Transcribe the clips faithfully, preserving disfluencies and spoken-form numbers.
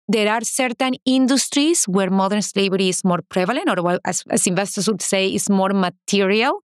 there are certain industries where modern slavery is more prevalent, or well, as, as investors would say, is more material.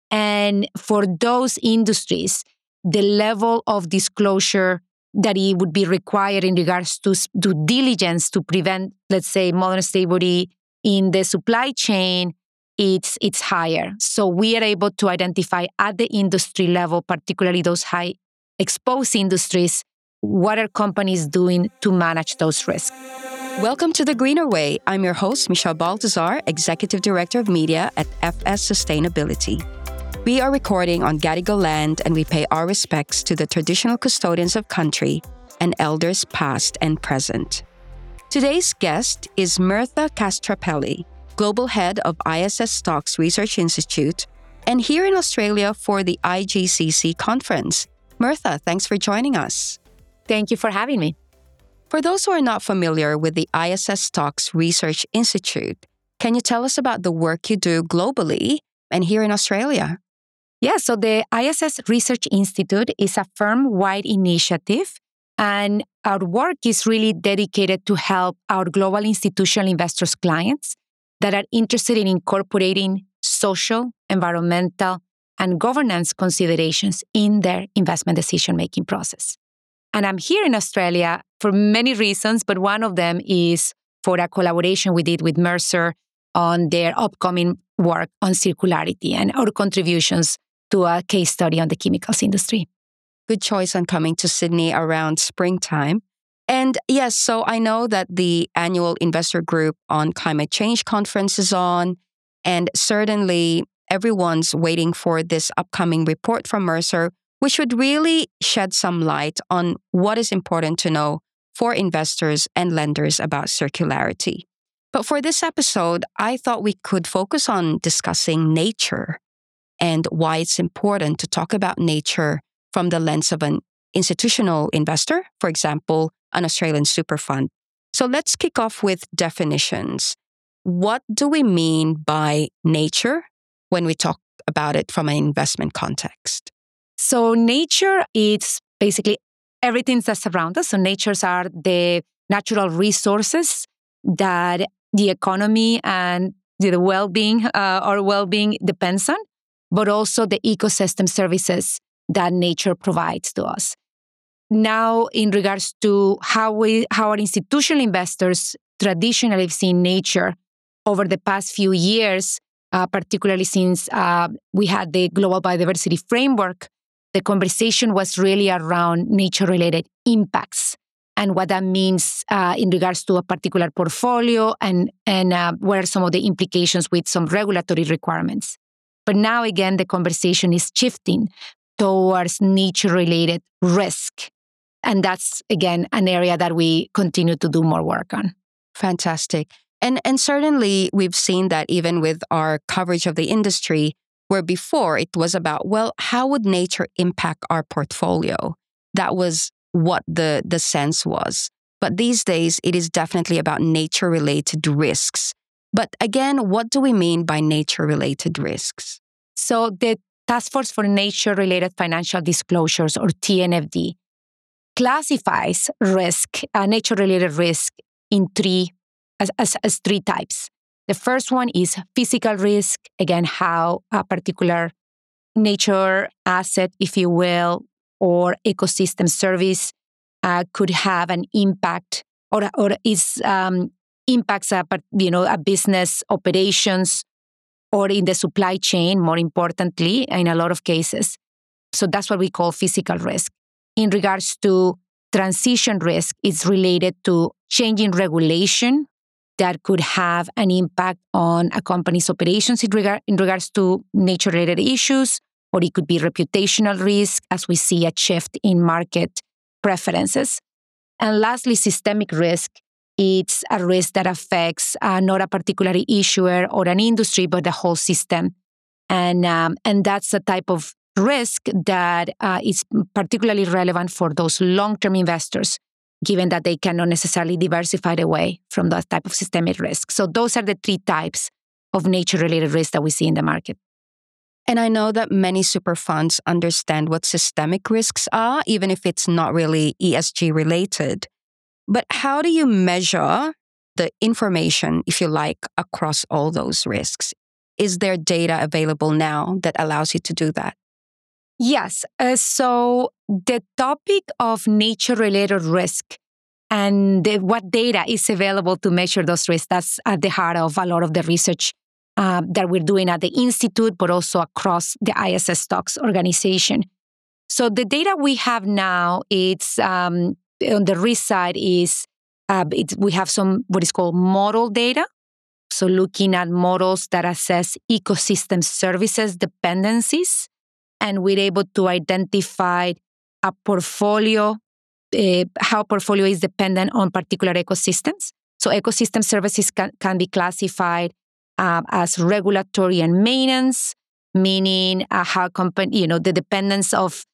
And for those industries, the level of disclosure that it would be required in regards to due diligence to prevent, let's say, modern slavery in the supply chain, it's it's higher. So we are able to identify at the industry level, particularly those high exposed industries, what are companies doing to manage those risks. Welcome to The Greener Way. I'm your host, Michelle Baltazar, Executive Director of Media at F S Sustainability. We are recording on Gadigal land, and we pay our respects to the traditional custodians of country and elders past and present. Today's guest is Mirtha Castrapelli, Global Head of I S S Stocks Research Institute, and here in Australia for the I G C C conference. Mirtha, thanks for joining us. Thank you for having me. For those who are not familiar with the I S S Stocks Research Institute, can you tell us about the work you do globally and here in Australia? Yeah, so the I S S Research Institute is a firm-wide initiative, and our work is really dedicated to help our global institutional investors' clients that are interested in incorporating social, environmental, and governance considerations in their investment decision-making process. And I'm here in Australia for many reasons, but one of them is for a collaboration we did with Mercer on their upcoming work on circularity and our contributions to a case study on the chemicals industry. Good choice on coming to Sydney around springtime. And yes, so I know that the annual investor group on climate change conference is on, and certainly everyone's waiting for this upcoming report from Mercer, which would really shed some light on what is important to know for investors and lenders about circularity. But for this episode, I thought we could focus on discussing nature and why it's important to talk about nature from the lens of an institutional investor, for example, an Australian super fund. So let's kick off with definitions. What do we mean by nature when we talk about it from an investment context? So nature is basically everything that's around us. So natures are the natural resources that the economy and the well-being, uh, our well-being depends on, but also the ecosystem services that nature provides to us. Now, in regards to how we, how our institutional investors traditionally have seen nature over the past few years, uh, particularly since uh, we had the Global Biodiversity Framework, the conversation was really around nature-related impacts and what that means uh, in regards to a particular portfolio and, and uh, what are some of the implications with some regulatory requirements. But now, again, the conversation is shifting towards nature-related risk. And that's, again, an area that we continue to do more work on. Fantastic. And, and certainly, we've seen that even with our coverage of the industry, where before it was about, well, how would nature impact our portfolio? That was what the, the sense was. But these days, it is definitely about nature-related risks. But again, what do we mean by nature-related risks? So the Task Force for Nature-Related Financial Disclosures, or T N F D, classifies risk, uh, nature-related risk, in three as, as, as three types. The first one is physical risk, again, how a particular nature asset, if you will, or ecosystem service uh, could have an impact or, or is um, impacts a, you know, a business operations or in the supply chain, more importantly, in a lot of cases. So that's what we call physical risk. In regards to transition risk, it's related to changing regulation that could have an impact on a company's operations in, regard, in regards to nature-related issues, or it could be reputational risk as we see a shift in market preferences. And lastly, systemic risk. It's a risk that affects uh, not a particular issuer or an industry, but the whole system. And, um, and that's a type of risk that uh, is particularly relevant for those long-term investors, given that they cannot necessarily diversify away from that type of systemic risk. So those are the three types of nature-related risks that we see in the market. And I know that many super funds understand what systemic risks are, even if it's not really E S G related. But how do you measure the information, if you like, across all those risks? Is there data available now that allows you to do that? Yes. Uh, so the topic of nature-related risk and the, what data is available to measure those risks, that's at the heart of a lot of the research uh, that we're doing at the Institute, but also across the I S S Talks organization. So the data we have now, it's um, on the risk side is uh, it, we have some what is called model data. So looking at models that assess ecosystem services dependencies, and we're able to identify a portfolio, uh, how portfolio is dependent on particular ecosystems. So ecosystem services can, can be classified uh, as regulatory and maintenance, meaning uh, how company, you know, the dependence of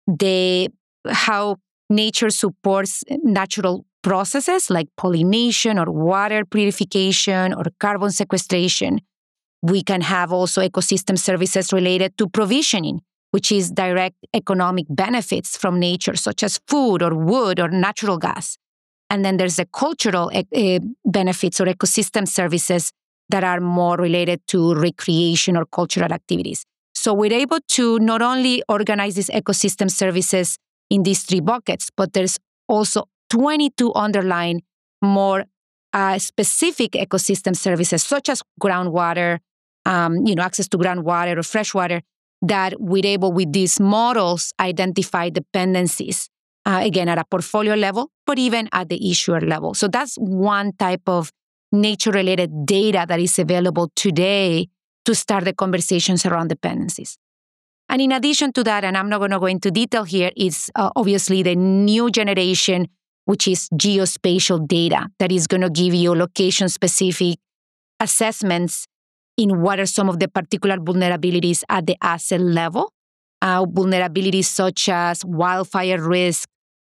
the how nature supports natural processes like pollination or water purification or carbon sequestration. We can have also ecosystem services related to provisioning, which is direct economic benefits from nature, such as food or wood or natural gas. And then there's the cultural uh, benefits or ecosystem services that are more related to recreation or cultural activities. So we're able to not only organize these ecosystem services in these three buckets, but there's also twenty-two underlying more uh, specific ecosystem services, such as groundwater, um, you know, access to groundwater or fresh water, that we're able with these models identify dependencies, uh, again, at a portfolio level, but even at the issuer level. So that's one type of nature-related data that is available today to start the conversations around dependencies. And in addition to that, and I'm not going to go into detail here, is uh, obviously the new generation, which is geospatial data that is going to give you location-specific assessments in what are some of the particular vulnerabilities at the asset level, uh, vulnerabilities such as wildfire risk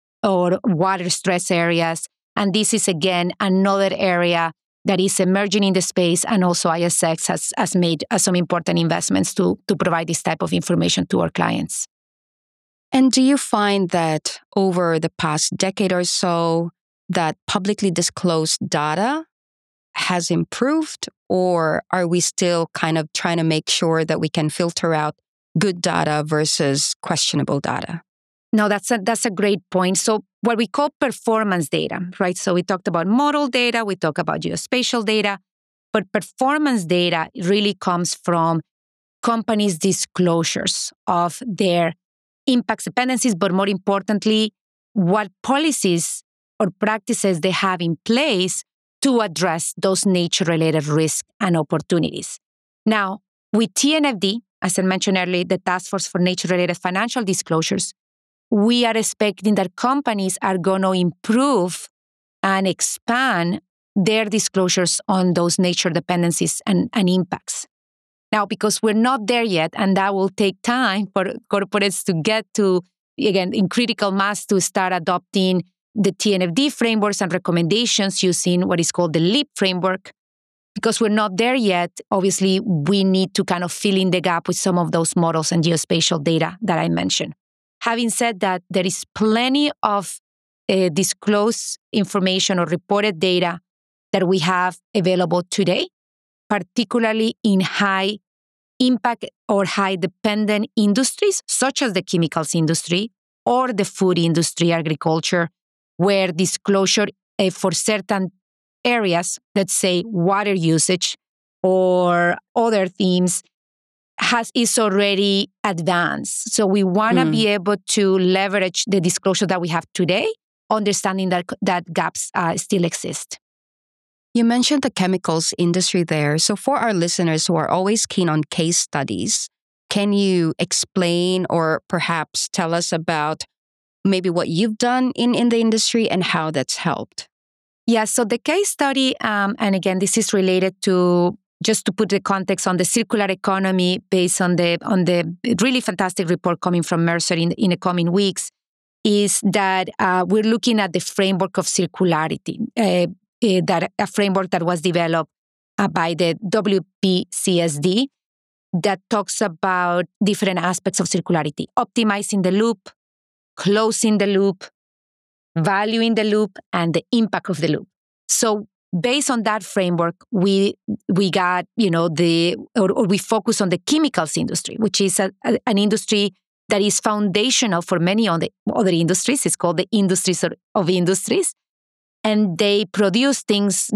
or water stress areas. And this is, again, another area that is emerging in the space, and also I S X has, has made uh, some important investments to, to provide this type of information to our clients. And do you find that over the past decade or so, that publicly disclosed data has improved, or are we still kind of trying to make sure that we can filter out good data versus questionable data? No, that's a, that's a great point. So what we call performance data, right? So we talked about model data, we talk about geospatial data, but performance data really comes from companies' disclosures of their impacts, dependencies, but more importantly, what policies or practices they have in place to address those nature-related risks and opportunities. Now, with T N F D, as I mentioned earlier, the Task Force for Nature-Related Financial Disclosures, we are expecting that companies are going to improve and expand their disclosures on those nature dependencies and, and impacts. Now, because we're not there yet, and that will take time for corporates to get to, again, in critical mass to start adopting the T N F D frameworks and recommendations using what is called the LEAP framework. Because we're not there yet, obviously, we need to kind of fill in the gap with some of those models and geospatial data that I mentioned. Having said that, there is plenty of uh, disclosed information or reported data that we have available today, particularly in high impact or high dependent industries, such as the chemicals industry or the food industry, agriculture, where disclosure uh, for certain areas, let's say water usage or other themes, has is already advanced. So we want to mm. be able to leverage the disclosure that we have today, understanding that that gaps uh, still exist. You mentioned the chemicals industry there. So for our listeners who are always keen on case studies, can you explain or perhaps tell us about maybe what you've done in, in the industry and how that's helped? Yeah, so the case study, um, and again, this is related to, just to put the context on the circular economy based on the on the really fantastic report coming from Mercer in, in the coming weeks, is that uh, we're looking at the framework of circularity, uh, uh, that a framework that was developed uh, by the W P C S D that talks about different aspects of circularity, optimizing the loop, closing the loop, value in the loop, and the impact of the loop. So based on that framework, we we got, you know, the, or, or we focus on the chemicals industry, which is a, a, an industry that is foundational for many other, other industries. It's called the industries of, of industries. And they produce things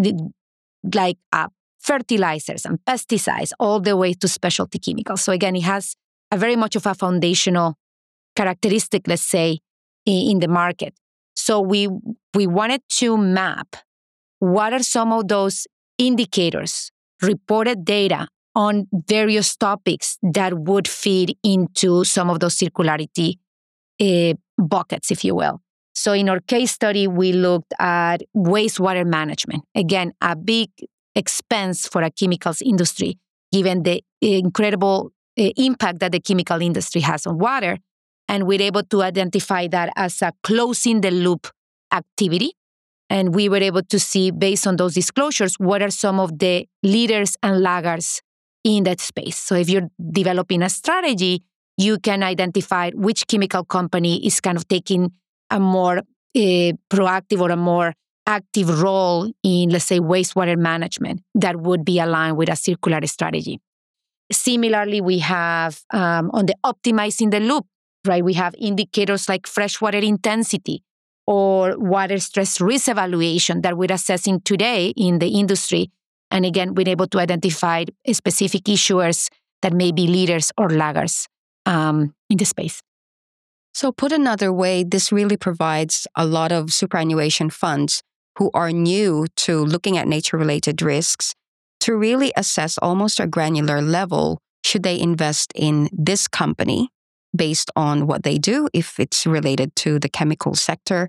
like uh, fertilizers and pesticides all the way to specialty chemicals. So again, it has a very much of a foundational characteristic, let's say, in, in the market. So we we wanted to map what are some of those indicators, reported data on various topics that would feed into some of those circularity uh, buckets, if you will. So in our case study, we looked at wastewater management. Again, a big expense for a chemicals industry, given the incredible uh, impact that the chemical industry has on water. And we're able to identify that as a closing the loop activity. And we were able to see, based on those disclosures, what are some of the leaders and laggards in that space. So if you're developing a strategy, you can identify which chemical company is kind of taking a more uh, proactive or a more active role in, let's say, wastewater management that would be aligned with a circular strategy. Similarly, we have um, on the optimizing the loop, right? We have indicators like freshwater intensity or water stress risk evaluation that we're assessing today in the industry. And again, we're able to identify specific issuers that may be leaders or laggards um, in the space. So put another way, this really provides a lot of superannuation funds who are new to looking at nature-related risks to really assess almost a granular level, should they invest in this company based on what they do, if it's related to the chemical sector,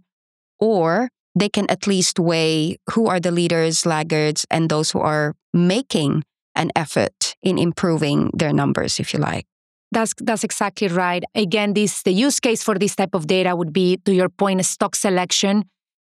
or they can at least weigh who are the leaders, laggards, and those who are making an effort in improving their numbers, if you like. That's that's exactly right. Again, this the use case for this type of data would be, to your point, a stock selection.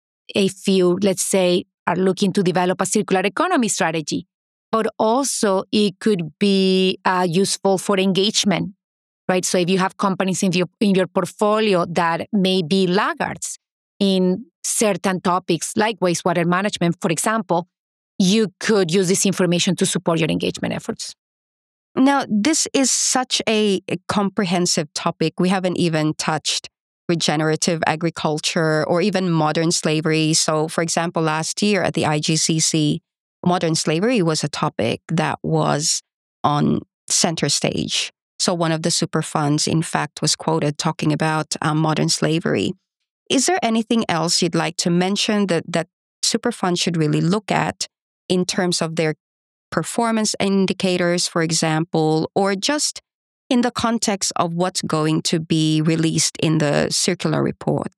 If you, let's say, are looking to develop a circular economy strategy, but also it could be uh, useful for engagement, right? So if you have companies in your in your portfolio that may be laggards in certain topics like wastewater management, for example, you could use this information to support your engagement efforts. Now, this is such a, a comprehensive topic. We haven't even touched regenerative agriculture or even modern slavery. So, for example, last year at the I G C C, modern slavery was a topic that was on center stage. So one of the super funds, in fact, was quoted talking about um, modern slavery. Is there anything else you'd like to mention that, that super funds should really look at in terms of their performance indicators, for example, or just in the context of what's going to be released in the circular report?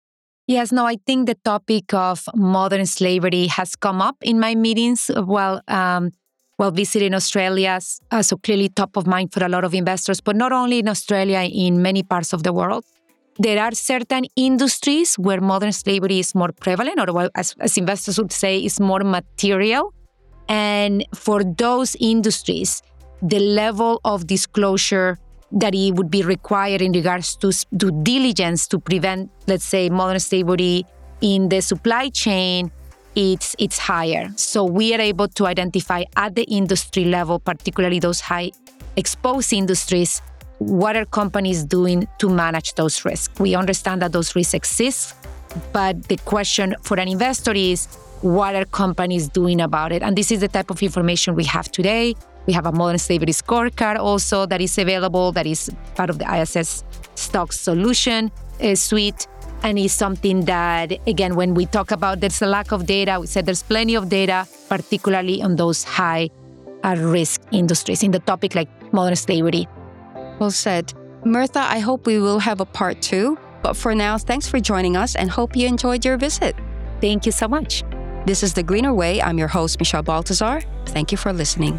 Yes, no, I think the topic of modern slavery has come up in my meetings while, um, while visiting Australia, uh, so clearly top of mind for a lot of investors, but not only in Australia, in many parts of the world. There are certain industries where modern slavery is more prevalent, or well, as, as investors would say, is more material. And for those industries, the level of disclosure that it would be required in regards to due diligence to prevent, let's say, modern slavery in the supply chain, it's it's higher. So we are able to identify at the industry level, particularly those high exposed industries, what are companies doing to manage those risks. We understand that those risks exist, but the question for an investor is, what are companies doing about it? And this is the type of information we have today. We have a modern slavery scorecard also that is available, that is part of the I S S Stocks Solution uh, suite. And is something that, again, when we talk about there's a lack of data, we said there's plenty of data, particularly on those high uh, risk industries in the topic like modern slavery. Well said. Mirtha, I hope we will have a part two. But for now, thanks for joining us and hope you enjoyed your visit. Thank you so much. This is The Greener Way. I'm your host, Michelle Baltazar. Thank you for listening.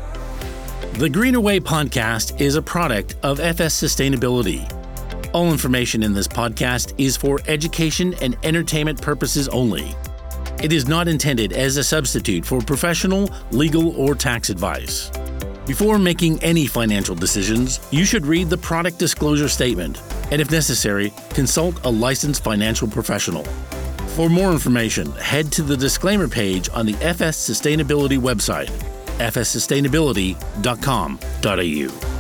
The Greener Way podcast is a product of F S Sustainability. All information in this podcast is for education and entertainment purposes only. It is not intended as a substitute for professional, legal, or tax advice. Before making any financial decisions, you should read the product disclosure statement and, if necessary, consult a licensed financial professional. For more information, head to the disclaimer page on the F S Sustainability website, f s sustainability dot com dot a u.